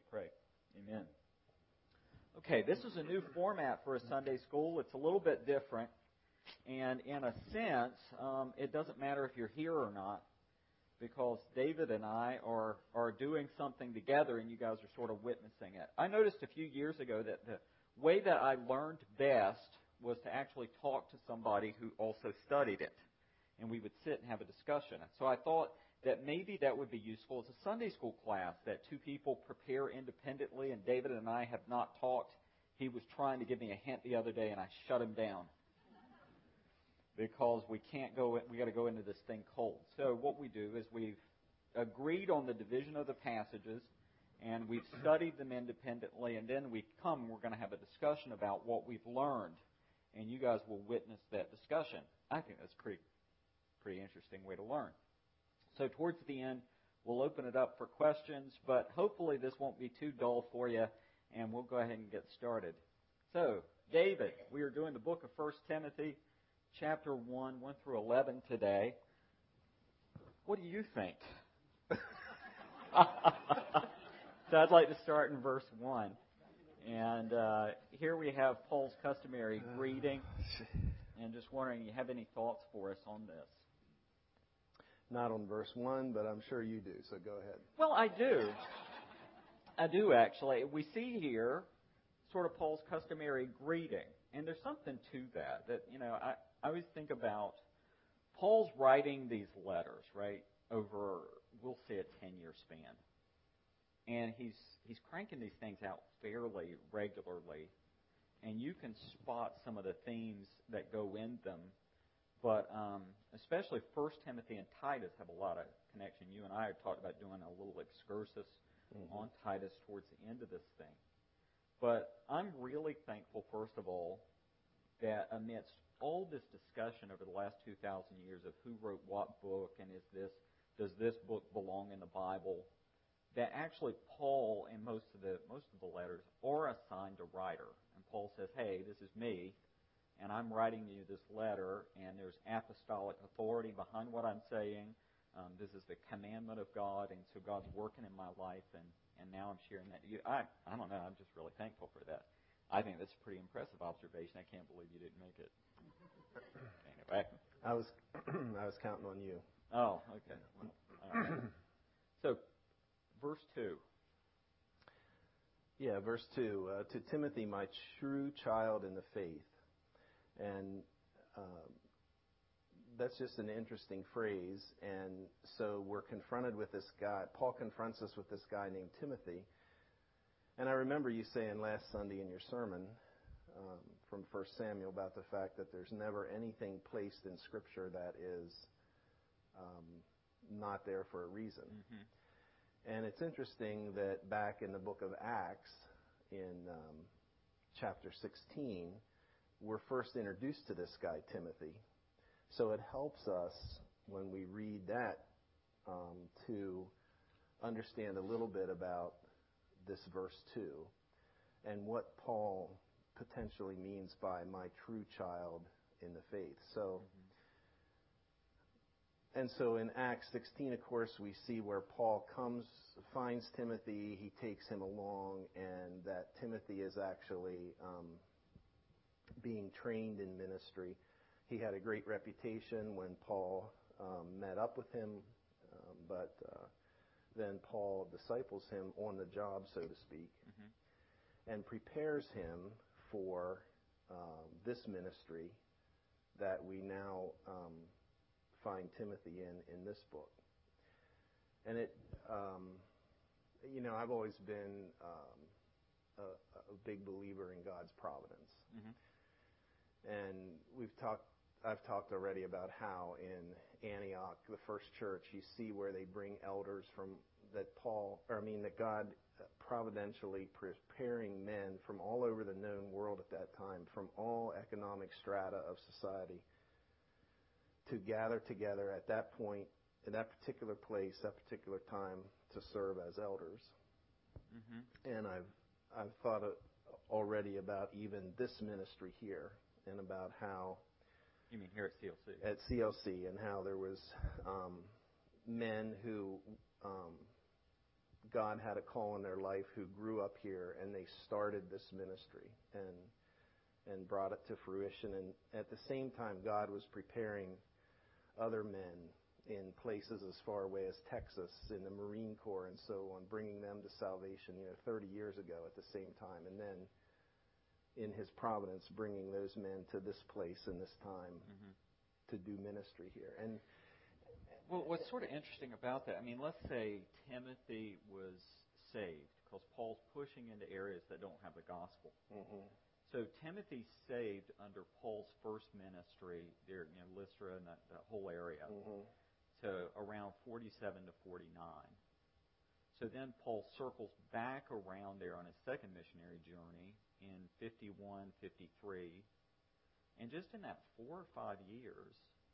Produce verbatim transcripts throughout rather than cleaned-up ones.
pray. Amen. Okay, this is a new format for a Sunday school. It's a little bit different. And in a sense, um, it doesn't matter if you're here or not, because David and I are, are doing something together, and you guys are sort of witnessing it. I noticed a few years ago that the way that I learned best was to actually talk to somebody who also studied it. And we would sit and have a discussion. So I thought that maybe that would be useful as a Sunday school class, that two people prepare independently, and David and I have not talked. He was trying to give me a hint the other day, and I shut him down. Because we can't go, we got to go into this thing cold. So what we do is we've agreed on the division of the passages, and we've studied them independently, and then we come and we're going to have a discussion about what we've learned, and you guys will witness that discussion. I think that's a pretty, pretty interesting way to learn. So towards the end, we'll open it up for questions, but hopefully this won't be too dull for you, and we'll go ahead and get started. So, David, we are doing the book of First Timothy. Chapter one, one through eleven today. What do you think? So I'd like to start in verse one. And uh, here we have Paul's customary greeting. And just wondering, you have any thoughts for us on this? Not on verse one, but I'm sure you do, so go ahead. Well, I do. I do, actually. We see here sort of Paul's customary greeting. And there's something to that, that, you know, I, I always think about Paul's writing these letters, right, over, we'll say, a ten-year span. And he's he's cranking these things out fairly regularly. And you can spot some of the themes that go in them. But um, especially First Timothy and Titus have a lot of connection. You and I have talked about doing a little excursus mm-hmm. on Titus towards the end of this thing. But I'm really thankful, first of all, that amidst all this discussion over the last two thousand years of who wrote what book and is this, does this book belong in the Bible, that actually Paul in most of the most of the letters are assigned a writer. And Paul says, hey, this is me, and I'm writing you this letter, and there's apostolic authority behind what I'm saying. Um, this is the commandment of God, and so God's working in my life, and And now I'm sharing that to you. I, I don't know. I'm just really thankful for that. I think that's a pretty impressive observation. I can't believe you didn't make it. Anyway. I was I was counting on you. Oh, okay. Well, all right. So, verse two. Yeah, verse two. Uh, to Timothy, my true child in the faith. And um, that's just an interesting phrase. And so we're confronted with this guy. Paul confronts us with this guy named Timothy. And I remember you saying last Sunday in your sermon um, from First Samuel about the fact that there's never anything placed in Scripture that is um, not there for a reason. Mm-hmm. And it's interesting that back in the book of Acts, in um, chapter sixteen, we're first introduced to this guy, Timothy. So it helps us when we read that um, to understand a little bit about this verse two and what Paul potentially means by my true child in the faith. So, mm-hmm. and so in Acts sixteen, of course, we see where Paul comes, finds Timothy, he takes him along, and that Timothy is actually um, being trained in ministry. He had a great reputation when Paul um, met up with him, um, but uh, then Paul disciples him on the job, so to speak, mm-hmm. and prepares him for um, this ministry that we now um, find Timothy in in this book. And it, um, you know, I've always been um, a, a big believer in God's providence. Mm-hmm. And we've talked, I've talked already about how in Antioch, the first church, you see where they bring elders from that Paul, or I mean that God providentially preparing men from all over the known world at that time, from all economic strata of society, to gather together at that point, in that particular place, that particular time, to serve as elders. Mm-hmm. And I've I've thought already about even this ministry here, and about how. You mean here at C L C? At C L C, and how there was um, men who um, God had a call in their life who grew up here, and they started this ministry and and brought it to fruition. And at the same time, God was preparing other men in places as far away as Texas, in the Marine Corps and so on, bringing them to salvation, you know, thirty years ago at the same time. And then in His providence, bringing those men to this place in this time mm-hmm. to do ministry here. And well, what's sort of interesting about that, I mean, let's say Timothy was saved, because Paul's pushing into areas that don't have the gospel. Mm-hmm. So Timothy's saved under Paul's first ministry there, you know, Lystra and that, that whole area, mm-hmm. to around forty-seven to forty-nine. So then Paul circles back around there on his second missionary journey in fifty-one, fifty-three. And just in that four or five years,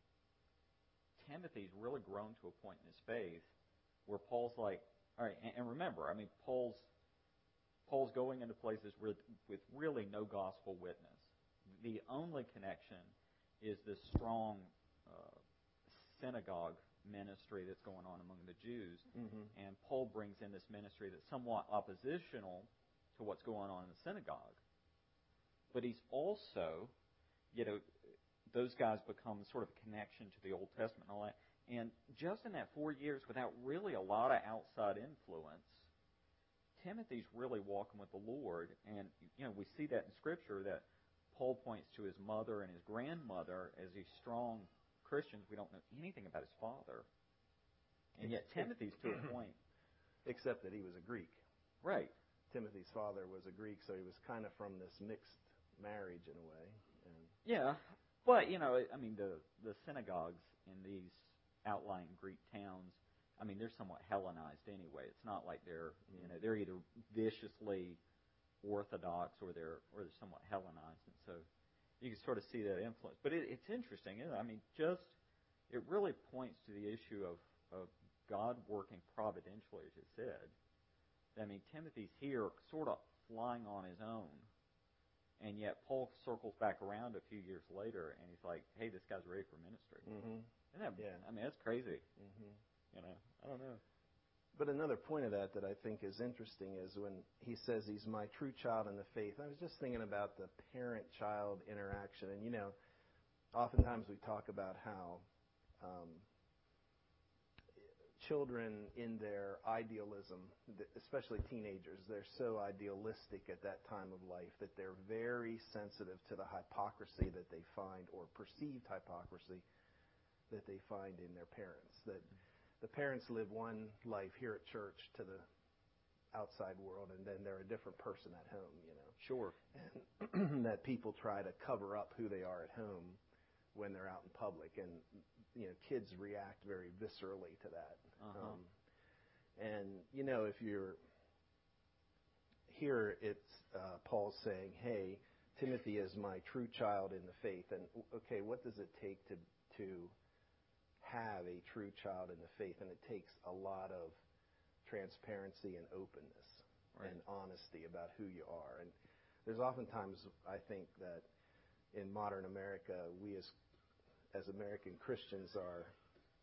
Timothy's really grown to a point in his faith where Paul's like, all right, and, and remember, I mean, Paul's Paul's going into places with, with really no gospel witness. The only connection is this strong uh, synagogue ministry that's going on among the Jews. Mm-hmm. And Paul brings in this ministry that's somewhat oppositional to what's going on in the synagogue. But he's also, you know, those guys become sort of a connection to the Old Testament and all that. And just in that four years, without really a lot of outside influence, Timothy's really walking with the Lord. And, you know, we see that in Scripture, that Paul points to his mother and his grandmother as these strong Christians. We don't know anything about his father. And yet Timothy's to a point. Except that he was a Greek. Right. Timothy's father was a Greek, so he was kind of from this mixed marriage in a way. And yeah. But, you know, I mean, the, the synagogues in these outlying Greek towns, I mean, they're somewhat Hellenized anyway. It's not like they're, you know, they're either viciously Orthodox or they're or they're somewhat Hellenized, and so you can sort of see that influence. But it, it's interesting. Isn't it? I mean, just it really points to the issue of, of God working providentially, as you said. I mean, Timothy's here, sort of flying on his own, and yet Paul circles back around a few years later, and he's like, "Hey, this guy's ready for ministry." Mm-hmm. Isn't that, yeah. I mean, that's crazy. Mm-hmm. You know, I don't know. But another point of that that I think is interesting is when he says he's my true child in the faith. I was just thinking about the parent-child interaction. And, you know, oftentimes we talk about how um, children in their idealism, especially teenagers, they're so idealistic at that time of life that they're very sensitive to the hypocrisy that they find, or perceived hypocrisy that they find in their parents. That the parents live one life here at church to the outside world, and then they're a different person at home, you know. Sure. And that people try to cover up who they are at home when they're out in public. And, you know, kids react very viscerally to that. Uh-huh. Um, and, you know, if you're here, it's uh, Paul saying, hey, Timothy is my true child in the faith. And, okay, what does it take to to have a true child in the faith? And it takes a lot of transparency and openness, right, and honesty about who you are. And there's oftentimes, I think, that in modern America, we as as American Christians are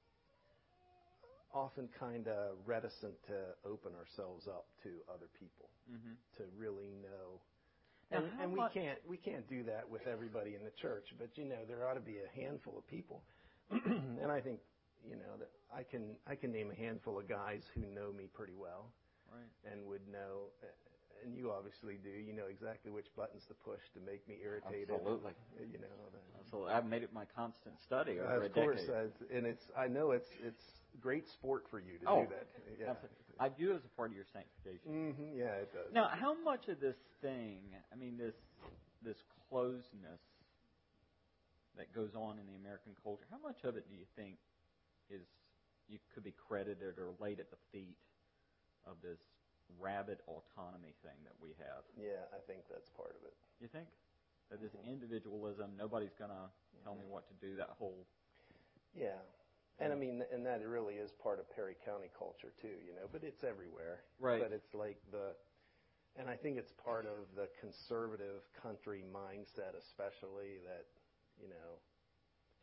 often kind of reticent to open ourselves up to other people, mm-hmm, to really know. And, and we can't we can't do that with everybody in the church, but you know, there ought to be a handful of people. And I think, you know, that I can I can name a handful of guys who know me pretty well, right, and would know, and you obviously do. You know exactly which buttons to push to make me irritated. Absolutely. You know. Absolutely. I've made it my constant study over uh, a decade. Of course, uh, and it's I know it's it's great sport for you to oh, do that. Yeah. Absolutely. I view it as a part of your sanctification. Mm-hmm, yeah, it does. Now, how much of this thing, I mean, this this closeness that goes on in the American culture, how much of it do you think is you could be credited or laid at the feet of this rabid autonomy thing that we have? Yeah, I think that's part of it. You think? That this mm-hmm. individualism, nobody's going to tell mm-hmm. me what to do, that whole... Yeah. And I mean, and that really is part of Perry County culture too, you know, but it's everywhere. Right. But it's like the... And I think it's part of the conservative country mindset especially that, you know,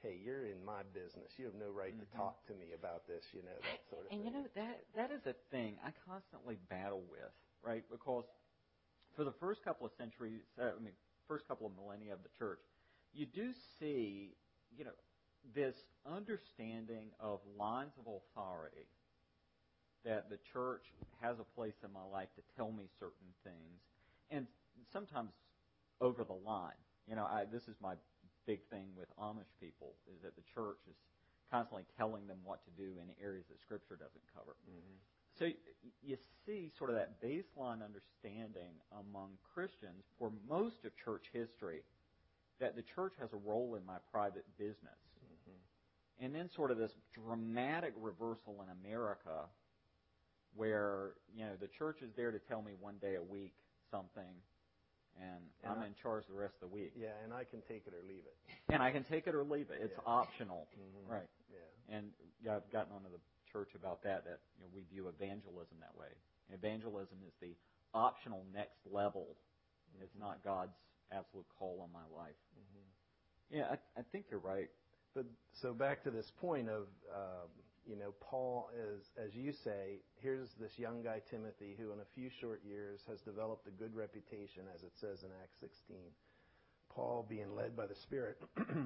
hey, you're in my business. You have no right mm-hmm. to talk to me about this, you know, that sort of and, thing. And, you know, that that is a thing I constantly battle with, right? Because for the first couple of centuries, uh, I mean, first couple of millennia of the church, you do see, you know, this understanding of lines of authority, that the church has a place in my life to tell me certain things, and sometimes over the line. You know, I, this is my big thing with Amish people, is that the church is constantly telling them what to do in areas that Scripture doesn't cover. Mm-hmm. So you see sort of that baseline understanding among Christians for most of church history that the church has a role in my private business. Mm-hmm. And then sort of this dramatic reversal in America where, you know, the church is there to tell me one day a week something, and, and I'm I, in charge the rest of the week. Yeah, and I can take it or leave it. And I can take it or leave it. It's yeah. optional. Mm-hmm. Right. Yeah. And yeah, I've gotten onto the church about that, that you know, we view evangelism that way. Evangelism is the optional next level. Mm-hmm. It's not God's absolute call on my life. Mm-hmm. Yeah, I, I think you're right. But so back to this point of, um, you know, Paul is, as you say, here's this young guy, Timothy, who in a few short years has developed a good reputation, as it says in Acts sixteen. Paul, being led by the Spirit,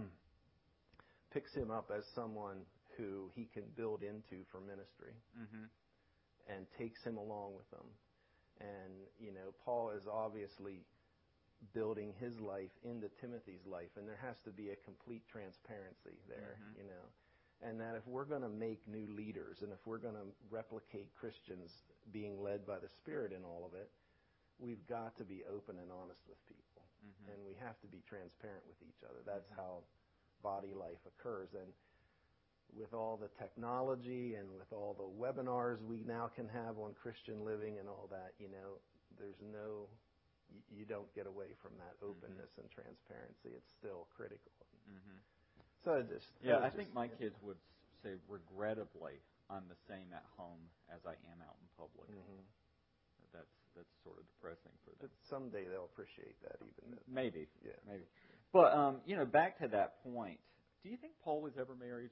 picks him up as someone who he can build into for ministry, mm-hmm. and takes him along with him. And, you know, Paul is obviously building his life into Timothy's life, and there has to be a complete transparency there, mm-hmm. you know. And that if we're going to make new leaders, and if we're going to replicate Christians being led by the Spirit in all of it, we've got to be open and honest with people. Mm-hmm. And we have to be transparent with each other. That's mm-hmm. how body life occurs. And with all the technology and with all the webinars we now can have on Christian living and all that, you know, there's no, you, you don't get away from that openness mm-hmm. and transparency. It's still critical. Mm-hmm. So I just yeah, I just, think my kids would say, regrettably, I'm the same at home as I am out in public. Mm-hmm. That's that's sort of depressing for them. But someday they'll appreciate that, even though. Maybe, yeah, maybe. But um, you know, back to that point. Do you think Paul was ever married?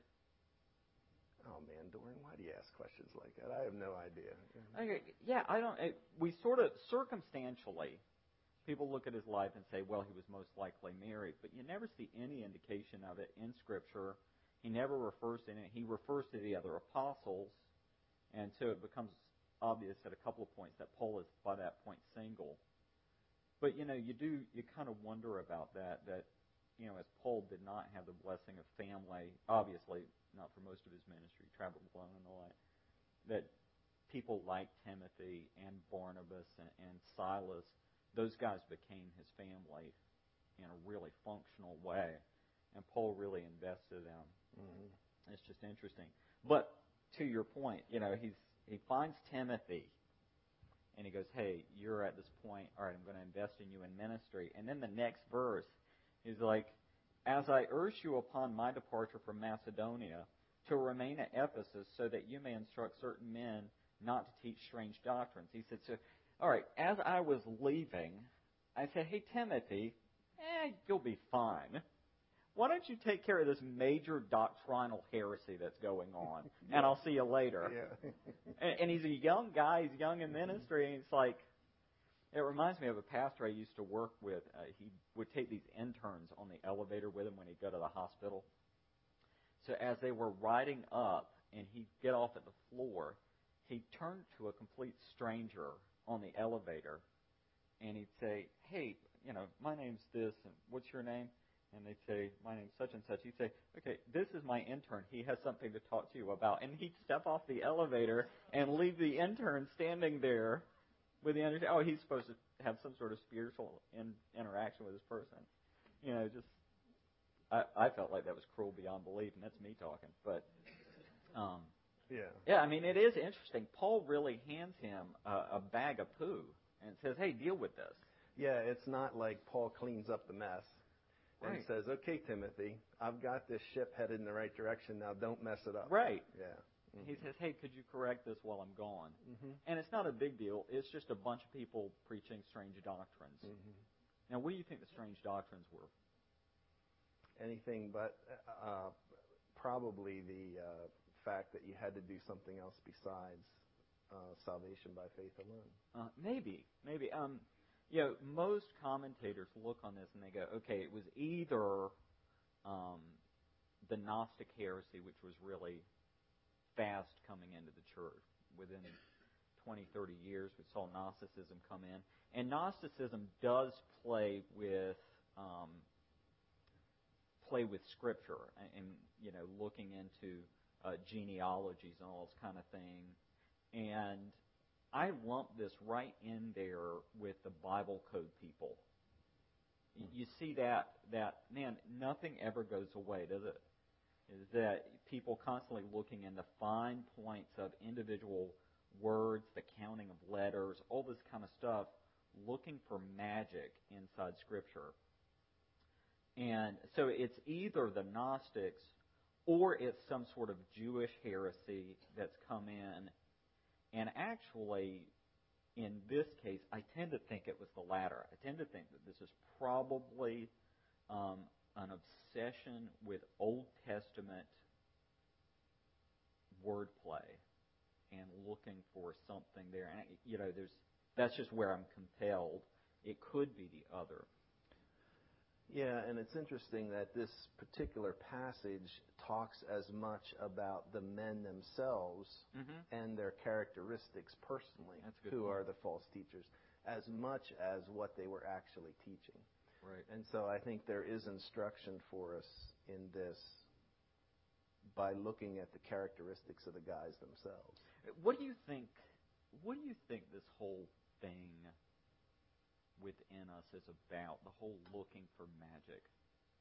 Oh man, Doran, why do you ask questions like that? I have no idea. Okay, yeah, I don't. It, we sort of circumstantially, people look at his life and say, well, he was most likely married, but you never see any indication of it in Scripture. He never refers to it. He refers to the other apostles, and so it becomes obvious at a couple of points that Paul is, by that point, single. But, you know, you do, you kind of wonder about that, that, you know, as Paul did not have the blessing of family, obviously not for most of his ministry, traveled alone and all that, that people like Timothy and Barnabas and, and Silas, those guys became his family in a really functional way, and Paul really invested in them. Mm-hmm. It's just interesting. But to your point, you know, he's he finds Timothy, and he goes, hey, you're at this point, all right, I'm going to invest in you in ministry. And then the next verse is like, as I urge you upon my departure from Macedonia to remain at Ephesus so that you may instruct certain men not to teach strange doctrines. He said, so, all right, as I was leaving, I said, hey, Timothy, eh, you'll be fine. Why don't you take care of this major doctrinal heresy that's going on, yeah. and I'll see you later. Yeah. and, and he's a young guy. He's young in ministry, and it's like, it reminds me of a pastor I used to work with. Uh, he would take these interns on the elevator with him when he'd go to the hospital. So as they were riding up, and he'd get off at the floor, he'd turn to a complete stranger on the elevator, and he'd say, hey, you know, my name's this, and what's your name? And they'd say, my name's such and such. He'd say, okay, this is my intern. He has something to talk to you about. And he'd step off the elevator and leave the intern standing there with the intern. Oh, he's supposed to have some sort of spiritual in, interaction with this person. You know, just, I, I felt like that was cruel beyond belief, and that's me talking. But, um, yeah, yeah, I mean, it is interesting. Paul really hands him a, a bag of poo and says, hey, deal with this. Yeah, it's not like Paul cleans up the mess. And right. says, okay, Timothy, I've got this ship headed in the right direction. Now don't mess it up. Right. Yeah. Mm-hmm. He says, hey, could you correct this while I'm gone? Mm-hmm. And it's not a big deal. It's just a bunch of people preaching strange doctrines. Mm-hmm. Now, what do you think the strange doctrines were? anything but uh, probably the uh, fact that you had to do something else besides uh, salvation by faith alone. Uh, maybe, maybe. Um, you know, most commentators look on this and they go, okay, it was either um, the Gnostic heresy, which was really fast coming into the church. Within twenty, thirty years, we saw Gnosticism come in. And Gnosticism does play with um, play with Scripture and, and, you know, looking into uh, genealogies and all this kind of thing. And I lump this right in there with the Bible code people. You see that, that, man, nothing ever goes away, does it? Is that people constantly looking in the fine points of individual words, the counting of letters, all this kind of stuff, looking for magic inside Scripture. And so it's either the Gnostics or it's some sort of Jewish heresy that's come in. And actually, in this case, I tend to think it was the latter. I tend to think that this is probably um, an obsession with Old Testament wordplay and looking for something there. And, you know, there's that's just where I'm compelled. It could be the other. Yeah, and it's interesting that this particular passage talks as much about the men themselves mm-hmm. and their characteristics personally, who point. are the false teachers, as much as what they were actually teaching. Right. And so I think there is instruction for us in this by looking at the characteristics of the guys themselves. What do you think? What do you think this whole thing within us is about, the whole looking for magic?